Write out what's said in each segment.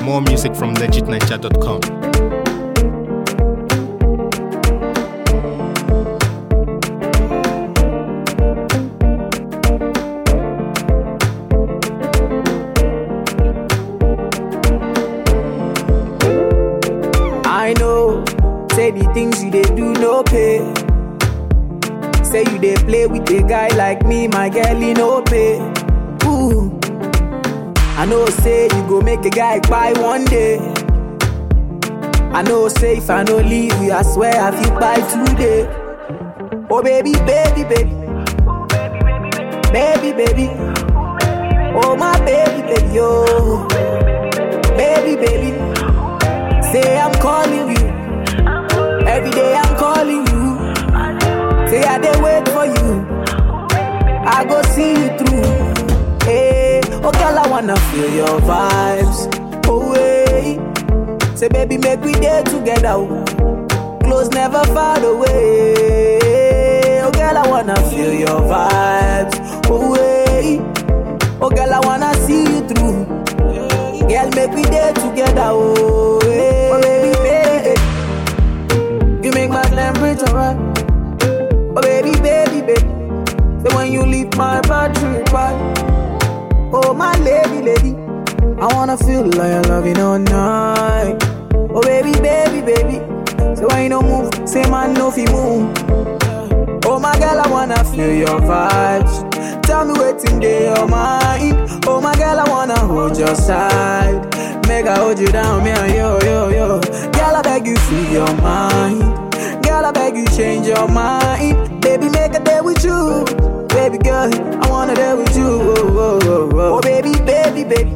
More music from legitninja.com. I know, say the things you dey do no pay. Say you dey play with a guy like me, my girl, he no pay. Ooh, I know, say you go make a guy buy one day. I know, say if I no leave you, I swear I feel buy today. Oh baby, baby, baby, baby, baby. Oh my baby, baby, oh, baby, baby. Say I'm calling you, every day I'm calling you. Say I dey wait for you, I go see you through. Hey, oh girl, I wanna feel your vibes. Oh hey, say baby make we day together. Close never far away. Oh girl, I wanna feel your vibes. Oh hey, oh girl, I wanna see you through. Girl, make we day together. Oh hey, oh baby, baby, you make my temperature right. Oh baby, baby, baby. So when you leave my battery right. Oh my lady, lady, I wanna feel like I love you all night. Oh baby, baby, baby. So when you don't move, say man no fi move. Oh my girl, I wanna feel your vibes. Tell me what's in your mind. Oh my girl, I wanna hold your side. Make I hold you down, me and yo. Girl, I beg you free your mind. Girl, I beg you change your mind. Baby, make a day with you. Baby girl, I wanna day with you. Oh baby, baby, baby.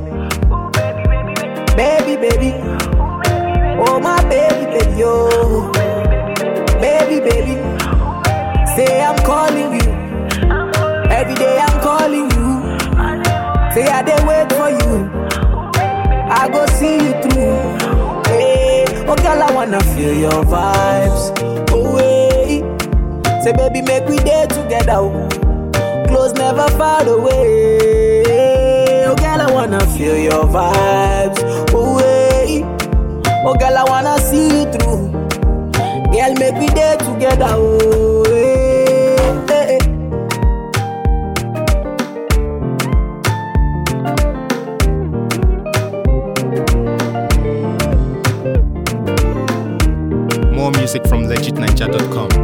Baby, baby. Oh my baby, baby, oh. Baby, baby. Say I'm calling you. Every day I'm calling you. Say I dey wait for you, I go see you through. Hey, oh girl, I wanna feel your vibes. Oh hey, say baby make we day together. Close never far away. Oh girl, I wanna feel your vibes. Oh hey, oh girl, I wanna see you through. Girl, make we day together. Oh hey, hey, hey. More music from legitninja.com.